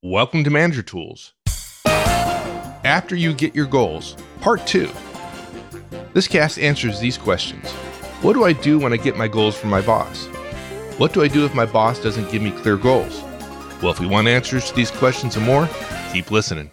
Welcome to Manager Tools. After you get your goals, part 2. This cast answers these questions. What do I do when I get my goals from my boss? What do I do if my boss doesn't give me clear goals? Well, if we want answers to these questions and more, keep listening.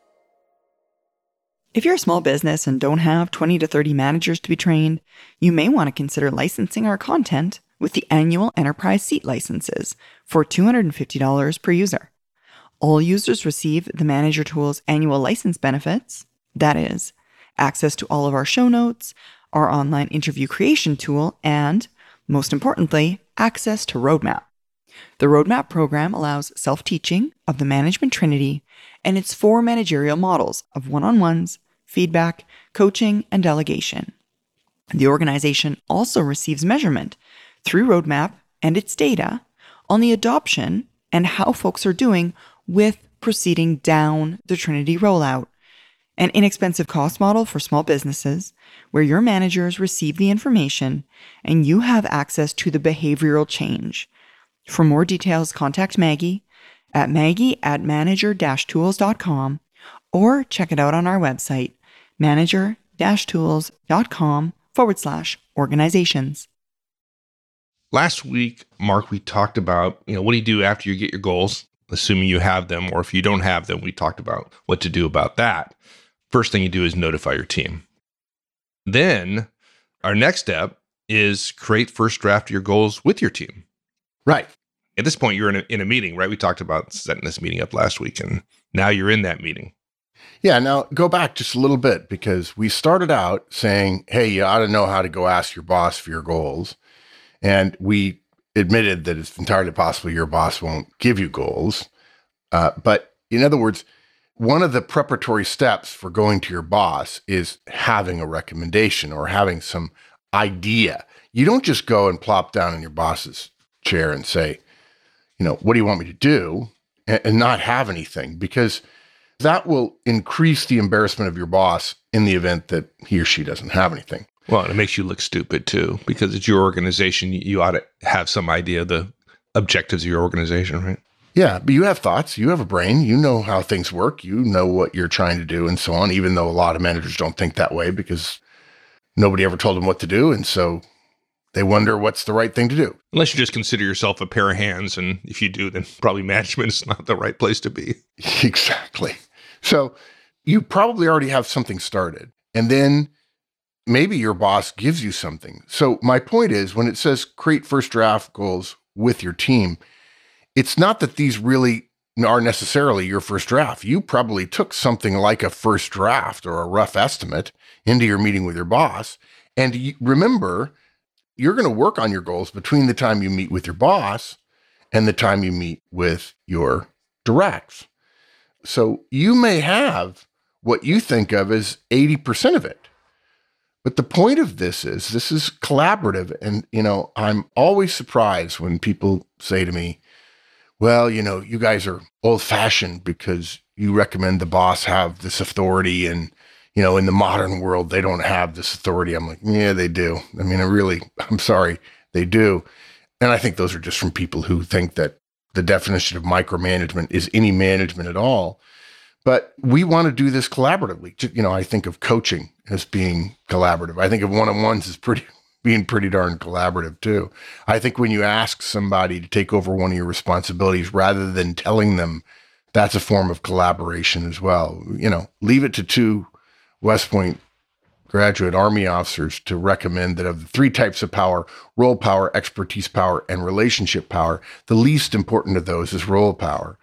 If you're a small business and don't have 20 to 30 managers to be trained, you may want to consider licensing our content with the annual enterprise seat licenses for $250 per user. All users receive the Manager Tools annual license benefits, that is, access to all of our show notes, our online interview creation tool, and, most importantly, access to Roadmap. The Roadmap program allows self-teaching of the management trinity and its 4 managerial models of one-on-ones, feedback, coaching, and delegation. The organization also receives measurement through Roadmap and its data on the adoption and how folks are doing with proceeding down the Trinity rollout, an inexpensive cost model for small businesses where your managers receive the information and you have access to the behavioral change. For more details, contact Maggie at manager-tools.com or check it out on our website, manager-tools.com/organizations. Last week, Mark, we talked about, what do you do after you get your goals, assuming you have them, or if you don't have them, we talked about what to do about that. First thing you do is notify your team. Then our next step is create first draft of your goals with your team. Right. At this point, you're in a meeting, right? We talked about setting this meeting up last week, and now you're in that meeting. Yeah. Now go back just a little bit, because we started out saying, hey, you ought to know how to go ask your boss for your goals. And we admitted that it's entirely possible your boss won't give you goals. But in other words, one of the preparatory steps for going to your boss is having a recommendation or having some idea. You don't just go and plop down in your boss's chair and say, what do you want me to do? And not have anything, because that will increase the embarrassment of your boss in the event that he or she doesn't have anything. Well, it makes you look stupid too, because it's your organization. You ought to have some idea of the objectives of your organization, right? Yeah, but you have thoughts, you have a brain, you know how things work, you know what you're trying to do and so on, even though a lot of managers don't think that way because nobody ever told them what to do. And so they wonder what's the right thing to do. Unless you just consider yourself a pair of hands. And if you do, then probably management is not the right place to be. Exactly. So you probably already have something started. And then maybe your boss gives you something. So my point is, when it says create first draft goals with your team, it's not that these really are necessarily your first draft. You probably took something like a first draft or a rough estimate into your meeting with your boss. And remember, you're going to work on your goals between the time you meet with your boss and the time you meet with your directs. So you may have what you think of as 80% of it. But the point of this is collaborative. And, I'm always surprised when people say to me, well, you guys are old fashioned because you recommend the boss have this authority. And, in the modern world, they don't have this authority. I'm like, yeah, they do. I'm sorry, they do. And I think those are just from people who think that the definition of micromanagement is any management at all. But we want to do this collaboratively. I think of coaching as being collaborative. I think of one-on-ones as being pretty darn collaborative too. I think when you ask somebody to take over one of your responsibilities rather than telling them, that's a form of collaboration as well. Leave it to 2 West Point graduate Army officers to recommend that of the 3 types of power, role power, expertise power, and relationship power, the least important of those is role power.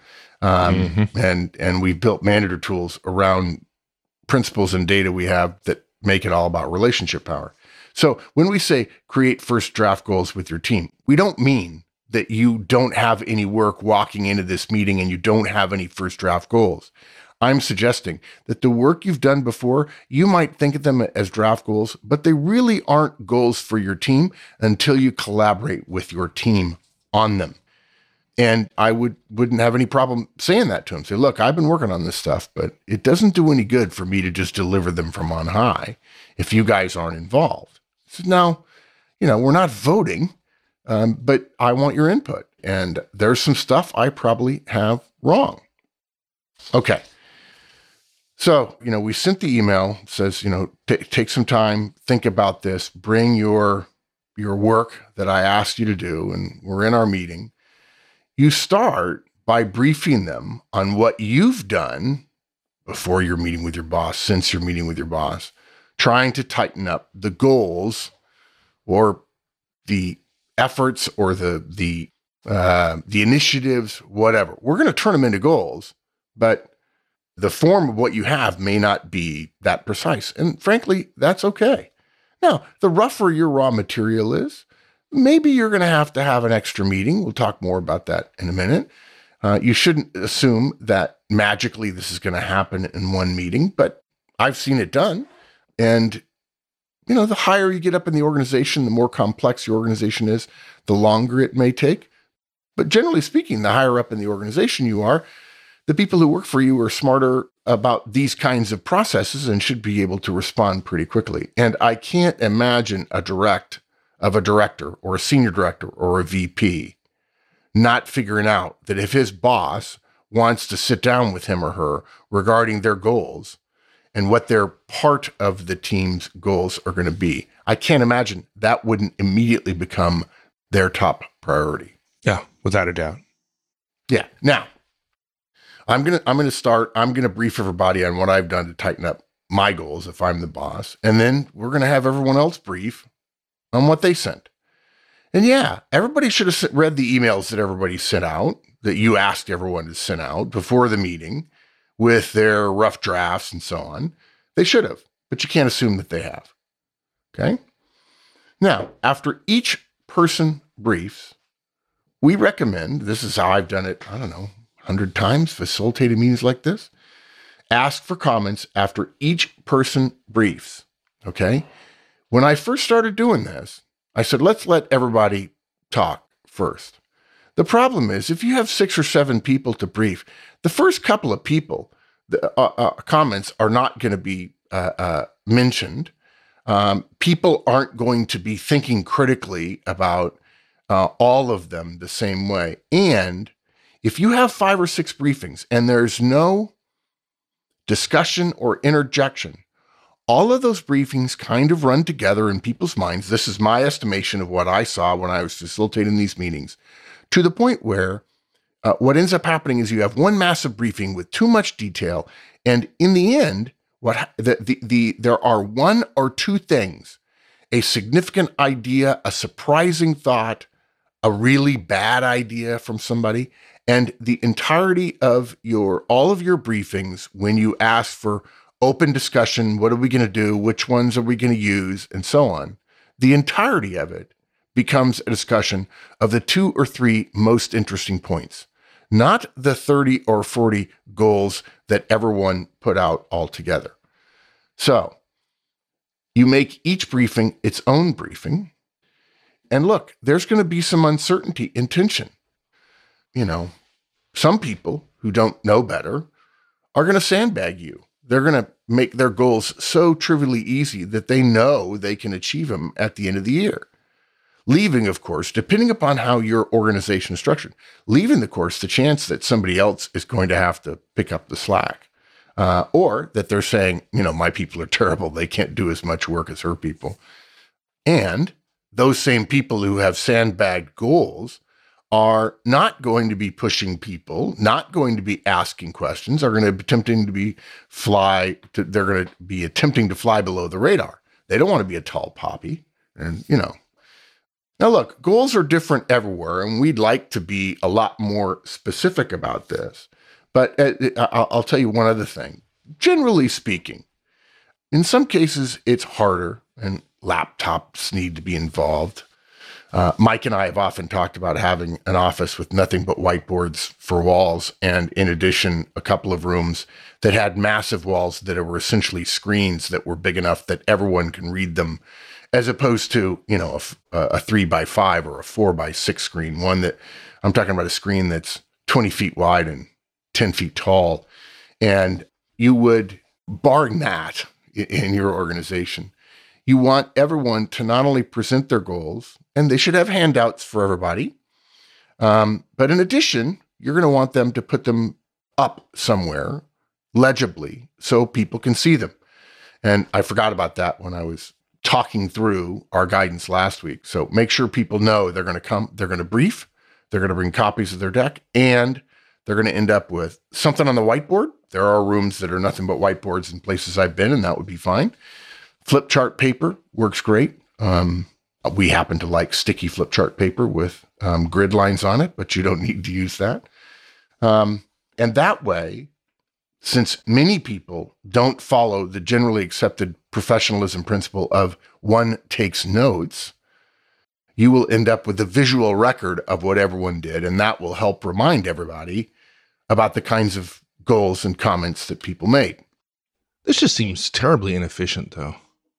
And we've built Manager Tools around principles and data we have that make it all about relationship power. So when we say create first draft goals with your team, we don't mean that you don't have any work walking into this meeting and you don't have any first draft goals. I'm suggesting that the work you've done before, you might think of them as draft goals, but they really aren't goals for your team until you collaborate with your team on them. And I wouldn't have any problem saying that to them. Say, look, I've been working on this stuff, but it doesn't do any good for me to just deliver them from on high if you guys aren't involved. So now, we're not voting, but I want your input. And there's some stuff I probably have wrong. Okay. So, we sent the email, says, take some time, think about this, bring your work that I asked you to do, and we're in our meeting. You start by briefing them on what you've done before your meeting with your boss, since your meeting with your boss, trying to tighten up the goals or the efforts or the initiatives, whatever. We're going to turn them into goals, but the form of what you have may not be that precise. And frankly, that's okay. Now, the rougher your raw material is, maybe you're going to have an extra meeting. We'll talk more about that in a minute. You shouldn't assume that magically this is going to happen in one meeting, but I've seen it done. And, the higher you get up in the organization, the more complex your organization is, the longer it may take. But generally speaking, the higher up in the organization you are, the people who work for you are smarter about these kinds of processes and should be able to respond pretty quickly. And I can't imagine a director or a senior director or a VP not figuring out that if his boss wants to sit down with him or her regarding their goals and what their part of the team's goals are going to be, I can't imagine that wouldn't immediately become their top priority. Yeah, without a doubt. Yeah. Now, I'm going to brief everybody on what I've done to tighten up my goals if I'm the boss. And then we're going to have everyone else brief on what they sent. And yeah, everybody should have read the emails that everybody sent out, that you asked everyone to send out before the meeting with their rough drafts and so on. They should have, but you can't assume that they have. Okay? Now, after each person briefs, we recommend, this is how I've done it, 100 times, facilitated meetings like this, ask for comments after each person briefs. Okay? When I first started doing this, I said, let's let everybody talk first. The problem is, if you have 6 or 7 people to brief, the first couple of people, the comments are not going to be mentioned. People aren't going to be thinking critically about all of them the same way. And if you have 5 or 6 briefings and there's no discussion or interjection, all of those briefings kind of run together in people's minds. This is my estimation of what I saw when I was facilitating these meetings, to the point where what ends up happening is you have one massive briefing with too much detail. And in the end, there are 1 or 2 things, a significant idea, a surprising thought, a really bad idea from somebody, and the entirety of all of your briefings, when you ask for open discussion, what are we going to do, which ones are we going to use, and so on, the entirety of it becomes a discussion of the 2 or 3 most interesting points, not the 30 or 40 goals that everyone put out altogether. So you make each briefing its own briefing. And look, there's going to be some uncertainty and tension. Some people who don't know better are going to sandbag you. They're going to make their goals so trivially easy that they know they can achieve them at the end of the year. Leaving, of course, depending upon how your organization is structured, leaving, of course, the chance that somebody else is going to have to pick up the slack. Or that they're saying, my people are terrible. They can't do as much work as her people. And those same people who have sandbagged goals are not going to be pushing people, not going to be asking questions, are going to be they're going to be attempting to fly below the radar. They don't want to be a tall poppy. And, Now look, goals are different everywhere, and we'd like to be a lot more specific about this. But I'll tell you one other thing. Generally speaking, in some cases, it's harder, and laptops need to be involved. Mike and I have often talked about having an office with nothing but whiteboards for walls, and in addition, a couple of rooms that had massive walls that were essentially screens that were big enough that everyone can read them, as opposed to, a 3x5 or a 4x6 screen, one that I'm talking about, a screen that's 20 feet wide and 10 feet tall. And you would, barring that in your organization, you want everyone to not only present their goals, and they should have handouts for everybody, but in addition, you're going to want them to put them up somewhere legibly so people can see them. And I forgot about that when I was talking through our guidance last week. So make sure people know they're going to come, they're going to brief, they're going to bring copies of their deck, and they're going to end up with something on the whiteboard. There are rooms that are nothing but whiteboards in places I've been, and that would be fine. Flip chart paper works great. We happen to like sticky flip chart paper with grid lines on it, but you don't need to use that. And that way, since many people don't follow the generally accepted professionalism principle of one takes notes, you will end up with a visual record of what everyone did, and that will help remind everybody about the kinds of goals and comments that people made. This just seems terribly inefficient, though.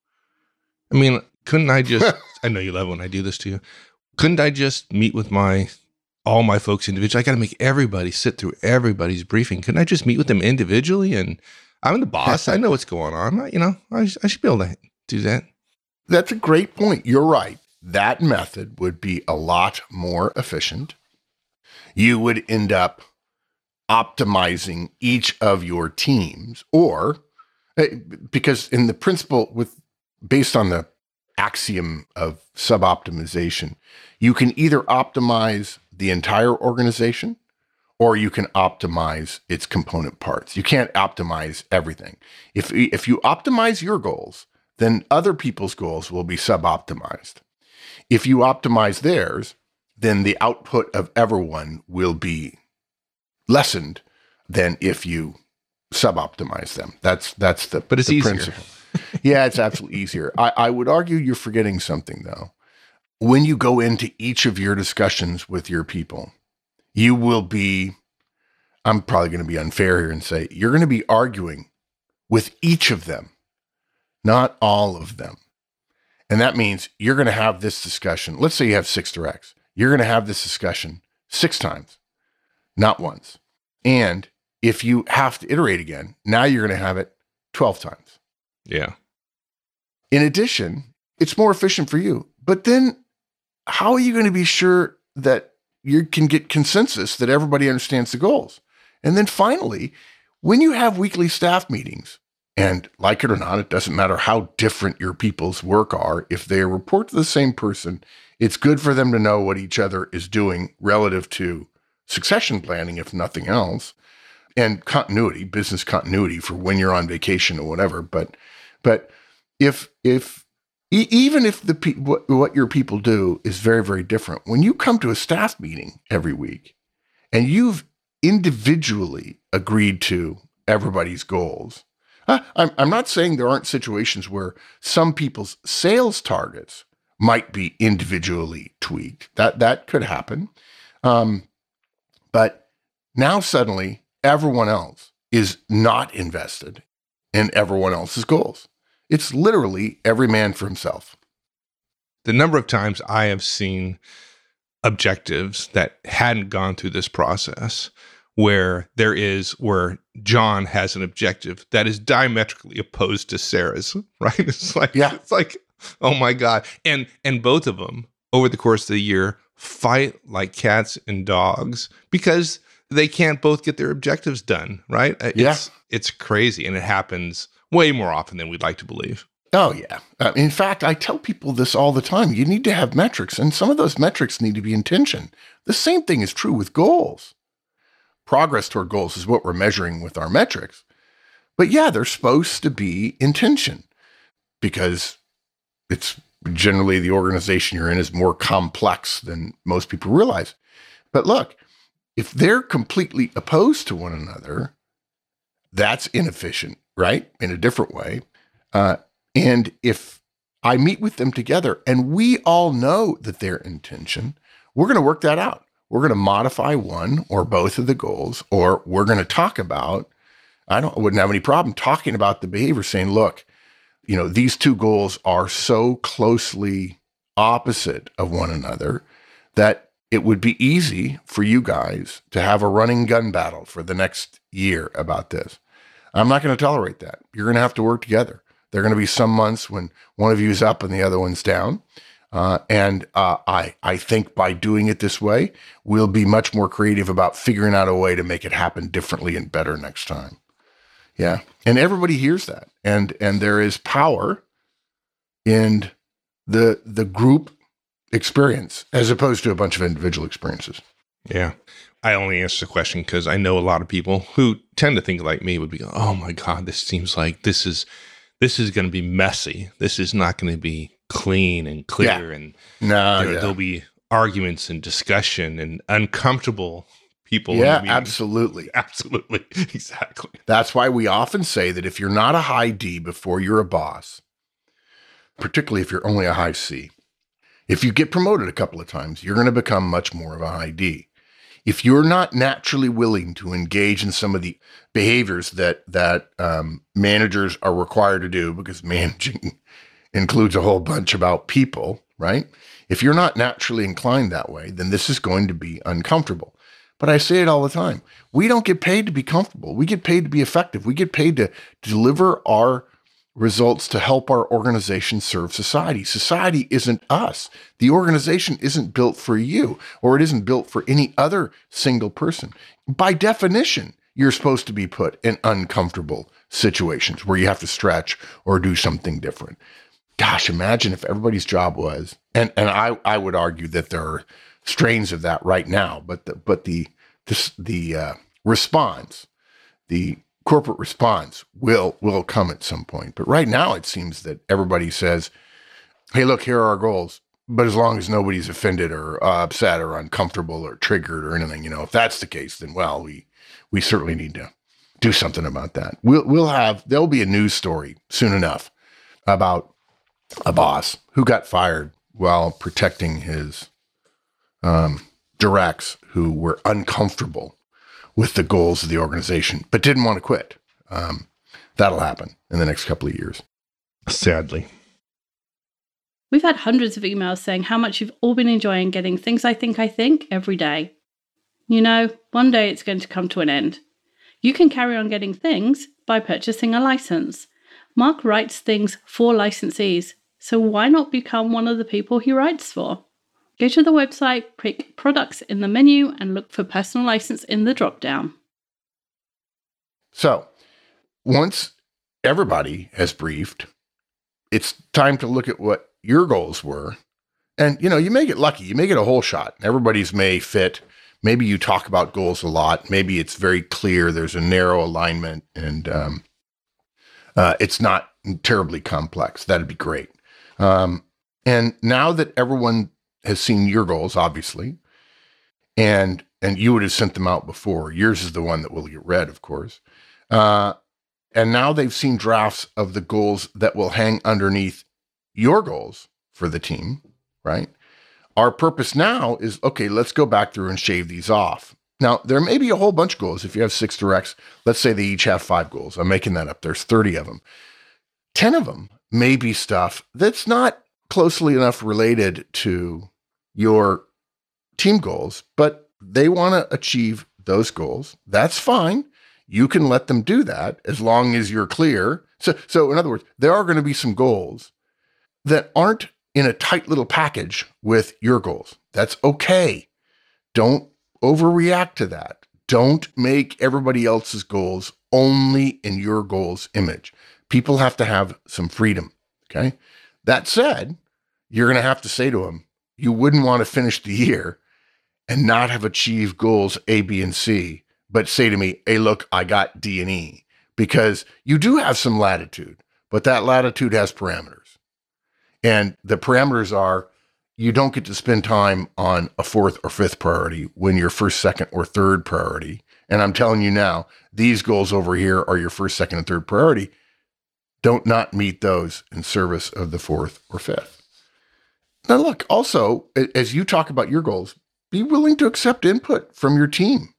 I mean, couldn't I just, I know you love when I do this to you. Couldn't I just meet with all my folks individually? I got to make everybody sit through everybody's briefing. Couldn't I just meet with them individually? And I'm the boss. I know what's going on. I should be able to do that. That's a great point. You're right. That method would be a lot more efficient. You would end up optimizing each of your teams, or because in the principle based on the axiom of sub-optimization, you can either optimize the entire organization or you can optimize its component parts. You can't optimize everything. If you optimize your goals, then other people's goals will be sub-optimized. If you optimize theirs, then the output of everyone will be lessened than if you sub-optimize them. That's the But it's the easier. principle. Yeah, it's absolutely easier. I would argue you're forgetting something, though. When you go into each of your discussions with your people, you will be, I'm probably going to be unfair here and say, you're going to be arguing with each of them, not all of them. And that means you're going to have this discussion. Let's say you have 6 directs. You're going to have this discussion 6 times, not once. And if you have to iterate again, now you're going to have it 12 times. Yeah. In addition, it's more efficient for you. But then how are you going to be sure that you can get consensus that everybody understands the goals? And then finally, when you have weekly staff meetings, and like it or not, it doesn't matter how different your people's work are, if they report to the same person, it's good for them to know what each other is doing relative to succession planning, if nothing else, and continuity, business continuity for when you're on vacation or whatever. But even if what your people do is very, very different, when you come to a staff meeting every week and you've individually agreed to everybody's goals, I'm not saying there aren't situations where some people's sales targets might be individually tweaked. That could happen. But now suddenly everyone else is not invested in everyone else's goals. It's literally every man for himself. The number of times I have seen objectives that hadn't gone through this process where John has an objective that is diametrically opposed to Sarah's, right? It's like, oh my God. And both of them over the course of the year fight like cats and dogs because they can't both get their objectives done, right? It's crazy. And it happens way more often than we'd like to believe. Oh, yeah. In fact, I tell people this all the time. You need to have metrics, and some of those metrics need to be in tension. The same thing is true with goals. Progress toward goals is what we're measuring with our metrics. But yeah, they're supposed to be in tension because it's generally the organization you're in is more complex than most people realize. But look, if they're completely opposed to one another, that's inefficient, right? In a different way. And if I meet with them together and we all know that they're in tension, we're going to work that out. We're going to modify one or both of the goals, or we're going to talk about, I wouldn't have any problem talking about the behavior, saying, look, these 2 goals are so closely opposite of one another that it would be easy for you guys to have a running gun battle for the next year about this. I'm not going to tolerate that. You're going to have to work together. There are going to be some months when one of you is up and the other one's down. I think by doing it this way, we'll be much more creative about figuring out a way to make it happen differently and better next time. Yeah. And everybody hears that. And there is power in the group experience as opposed to a bunch of individual experiences. Yeah. I only answer the question because I know a lot of people who tend to think like me would be, oh my God, this seems like this is going to be messy. This is not going to be clean and clear. And there'll be arguments and discussion and uncomfortable people. Yeah, absolutely. Absolutely. Exactly. That's why we often say that if you're not a high D before you're a boss, particularly if you're only a high C, if you get promoted a couple of times, you're going to become much more of a high D. If you're not naturally willing to engage in some of the behaviors that managers are required to do, because managing includes a whole bunch about people, right? If you're not naturally inclined that way, then this is going to be uncomfortable. But I say it all the time. We don't get paid to be comfortable. We get paid to be effective. We get paid to deliver our results to help our organization serve society. Society isn't us. The organization isn't built for you, or it isn't built for any other single person. By definition, you're supposed to be put in uncomfortable situations where you have to stretch or do something different. Gosh, imagine if everybody's job was, and I would argue that there are strains of that right now, but the response, the corporate response will come at some point. But right now it seems that everybody says, hey, look, here are our goals. But as long as nobody's offended or upset or uncomfortable or triggered or anything, if that's the case, then well, we certainly need to do something about that. There'll be a news story soon enough about a boss who got fired while protecting his directs who were uncomfortable with the goals of the organization, but didn't want to quit. That'll happen in the next couple of years. Sadly. We've had hundreds of emails saying how much you've all been enjoying getting Things I Think every day. One day it's going to come to an end. You can carry on getting things by purchasing a license. Mark writes things for licensees, so why not become one of the people he writes for? Go to the website, pick products in the menu, and look for personal license in the drop-down. So, once everybody has briefed, it's time to look at what your goals were. And, you may get lucky. You may get a whole shot. Everybody's may fit. Maybe you talk about goals a lot. Maybe it's very clear. There's a narrow alignment, and it's not terribly complex. That'd be great. And now that everyone has seen your goals, obviously, and you would have sent them out before. Yours is the one that will get read, of course. And now they've seen drafts of the goals that will hang underneath your goals for the team, right? Our purpose now is, okay, let's go back through and shave these off. Now, there may be a whole bunch of goals. If you have 6 directs, let's say they each have 5 goals. I'm making that up. There's 30 of them. 10 of them may be stuff that's not closely enough related to your team goals, but they want to achieve those goals. That's fine. You can let them do that as long as you're clear. So in other words, there are going to be some goals that aren't in a tight little package with your goals. That's okay. Don't overreact to that. Don't make everybody else's goals only in your goals image. People have to have some freedom. Okay. That said, you're going to have to say to them, you wouldn't want to finish the year and not have achieved goals A, B, and C, but say to me, hey, look, I got D and E, because you do have some latitude, but that latitude has parameters. And the parameters are, you don't get to spend time on a 4th or 5th priority when your 1st, 2nd, or 3rd priority. And I'm telling you now, these goals over here are your 1st, 2nd, and 3rd priority. Don't not meet those in service of the 4th or 5th. Now, look, also, as you talk about your goals, be willing to accept input from your team.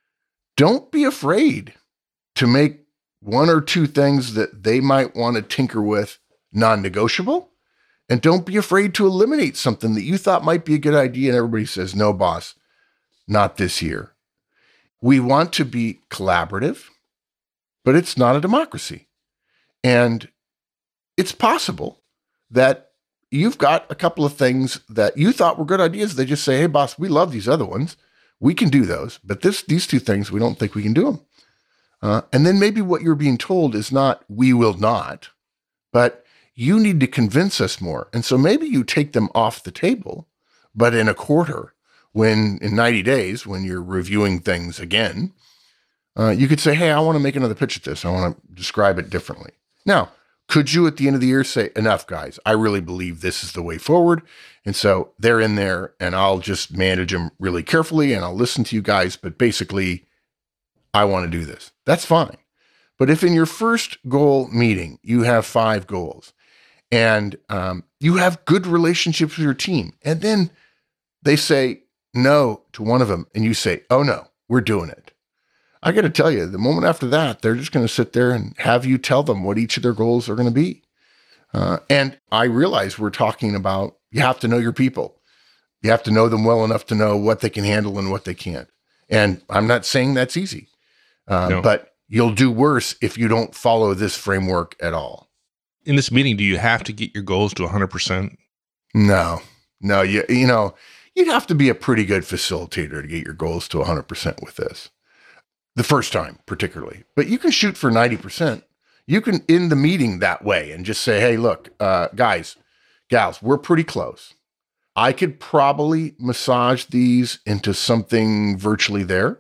Don't be afraid to make 1 or 2 things that they might want to tinker with non-negotiable. And don't be afraid to eliminate something that you thought might be a good idea. And everybody says, no, boss, not this year. We want to be collaborative, but it's not a democracy. And it's possible that you've got a couple of things that you thought were good ideas. They just say, hey, boss, we love these other ones. We can do those. But these two things, we don't think we can do them. And then maybe what you're being told is not, we will not, but you need to convince us more. And so maybe you take them off the table, but in a quarter, in 90 days, when you're reviewing things again, you could say, hey, I want to make another pitch at this. I want to describe it differently. Now, could you at the end of the year say, enough, guys, I really believe this is the way forward. And so they're in there and I'll just manage them really carefully and I'll listen to you guys. But basically, I want to do this. That's fine. But if in your first goal meeting, you have 5 goals and you have good relationships with your team, and then they say no to one of them and you say, oh no, we're doing it. I got to tell you, the moment after that, they're just going to sit there and have you tell them what each of their goals are going to be. And I realize we're talking about, you have to know your people. You have to know them well enough to know what they can handle and what they can't. And I'm not saying that's easy, No. but you'll do worse if you don't follow this framework at all. In this meeting, do you have to get your goals to 100%? No, you know, you'd have to be a pretty good facilitator to get your goals to 100% with this. The first time, particularly. But you can shoot for 90%. You can end the meeting that way and just say, hey, look, guys, gals, we're pretty close. I could probably massage these into something virtually there.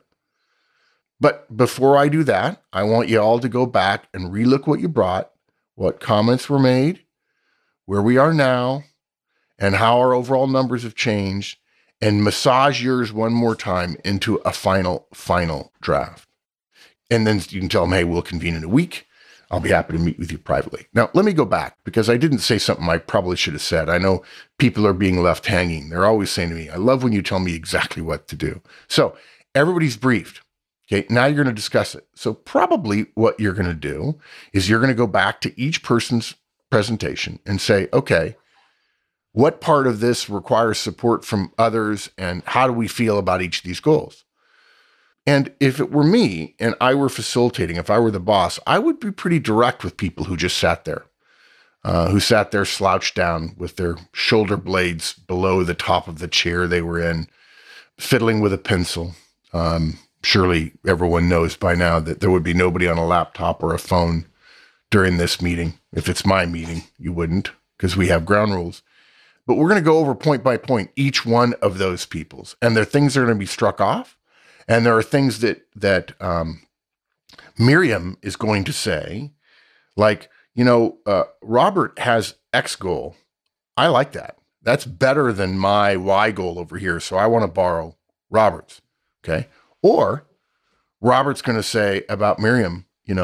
But before I do that, I want you all to go back and relook what you brought, what comments were made, where we are now, and how our overall numbers have changed, and massage yours one more time into a final draft. And then you can tell them, hey, we'll convene in a week. I'll be happy to meet with you privately. Now, let me go back because I didn't say something I probably should have said. I know people are being left hanging. They're always saying to me, I love when you tell me exactly what to do. So everybody's briefed. Okay, now you're going to discuss it. So probably what you're going to do is you're going to go back to each person's presentation and say, okay, what part of this requires support from others and how do we feel about each of these goals? And if it were me and I were facilitating, if I were the boss, I would be pretty direct with people who just sat there, slouched down with their shoulder blades below the top of the chair they were in, fiddling with a pencil. Surely everyone knows by now that there would be nobody on a laptop or a phone during this meeting. If it's my meeting, you wouldn't, because we have ground rules. But we're going to go over point by point each one of those people's. And there are things that are going to be struck off. And there are things that Miriam is going to say, like, Robert has X goal. I like that. That's better than my Y goal over here. So I want to borrow Robert's. Okay. Or Robert's going to say about Miriam,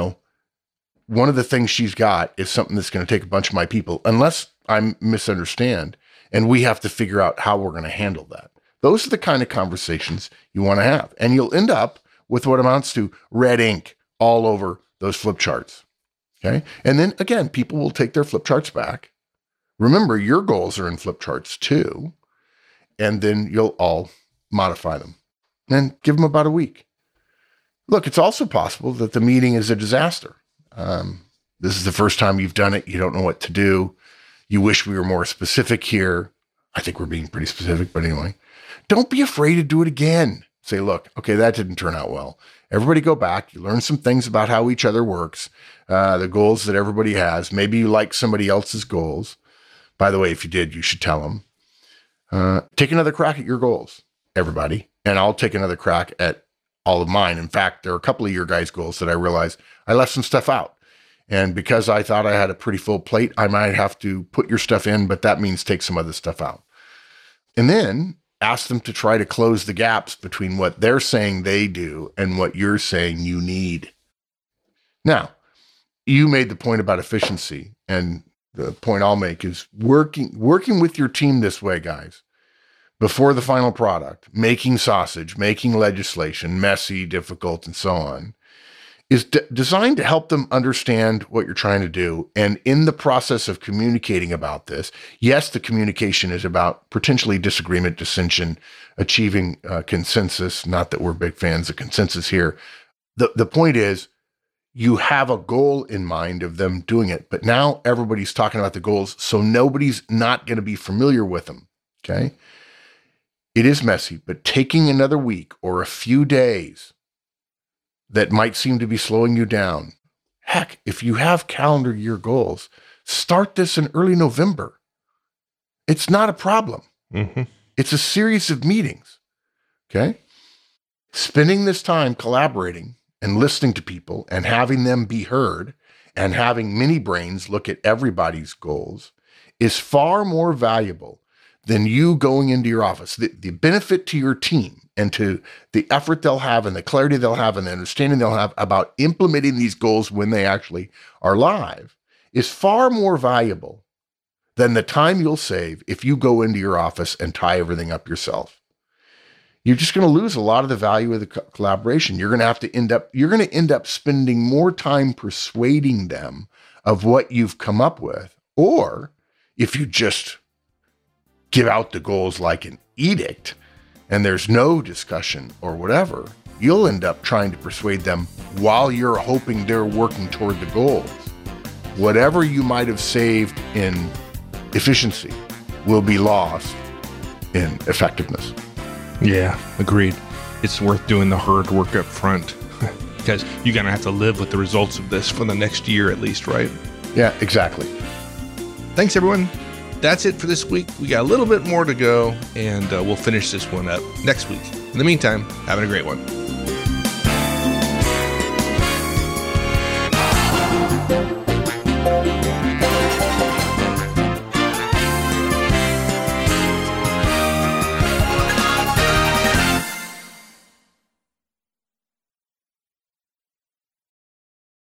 one of the things she's got is something that's going to take a bunch of my people, unless I misunderstand. And we have to figure out how we're going to handle that. Those are the kind of conversations you want to have. And you'll end up with what amounts to red ink all over those flip charts. Okay. And then again, people will take their flip charts back. Remember, your goals are in flip charts too. And then you'll all modify them and give them about a week. Look, it's also possible that the meeting is a disaster. This is the first time you've done it. You don't know what to do. You wish we were more specific here. I think we're being pretty specific, but anyway. Don't be afraid to do it again. Say, look, okay, that didn't turn out well. Everybody go back. You learn some things about how each other works, the goals that everybody has. Maybe you like somebody else's goals. By the way, if you did, you should tell them. Take another crack at your goals, everybody. And I'll take another crack at all of mine. In fact, there are a couple of your guys' goals that I realized I left some stuff out. And because I thought I had a pretty full plate, I might have to put your stuff in, but that means take some other stuff out. And then ask them to try to close the gaps between what they're saying they do and what you're saying you need. Now, you made the point about efficiency, and the point I'll make is working with your team this way, guys, before the final product, making sausage, making legislation, messy, difficult, and so on, is designed to help them understand what you're trying to do. And in the process of communicating about this, yes, the communication is about potentially disagreement, dissension, achieving consensus. Not that we're big fans of consensus here. The point is, you have a goal in mind of them doing it, but now everybody's talking about the goals, so nobody's not going to be familiar with them, okay? It is messy, but taking another week or a few days that might seem to be slowing you down. Heck, if you have calendar year goals, start this in early November. It's not a problem. Mm-hmm. It's a series of meetings, okay? Spending this time collaborating and listening to people and having them be heard and having mini brains look at everybody's goals is far more valuable than you going into your office. The benefit to your team and to the effort they'll have and the clarity they'll have and the understanding they'll have about implementing these goals when they actually are live is far more valuable than the time you'll save if you go into your office and tie everything up yourself. You're just going to lose a lot of the value of the collaboration. You're going to end up spending more time persuading them of what you've come up with. Or if you just give out the goals like an edict and there's no discussion or whatever, you'll end up trying to persuade them while you're hoping they're working toward the goals. Whatever you might have saved in efficiency will be lost in effectiveness. Yeah, agreed. It's worth doing the hard work up front because you're going to have to live with the results of this for the next year at least, right? Yeah, exactly. Thanks, everyone. That's it for this week. We got a little bit more to go, and we'll finish this one up next week. In the meantime, having a great one.